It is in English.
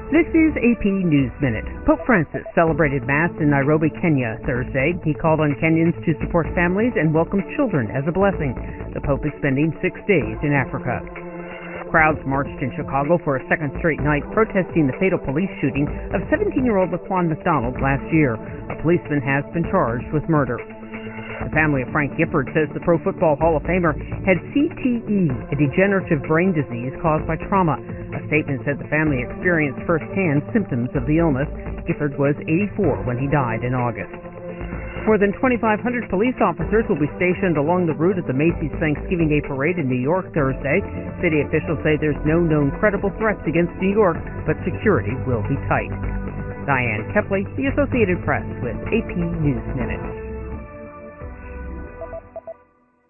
This is AP News Minute. Pope Francis celebrated Mass in Nairobi, Kenya Thursday. He called on Kenyans to support families and welcome children as a blessing. The Pope is spending 6 days in Africa. Crowds marched in Chicago for a second straight night protesting the fatal police shooting of 17-year-old Laquan McDonald last year. A policeman has been charged with murder. The family of Frank Gifford says the Pro Football Hall of Famer had CTE, a degenerative brain disease caused by trauma. A statement said the family experienced firsthand symptoms of the illness. Gifford was 84 when he died in August. More than 2,500 police officers will be stationed along the route at the Macy's Thanksgiving Day Parade in New York Thursday. City officials say there's no known credible threats against New York, but security will be tight. Diane Kepley, The Associated Press, with AP News Minute.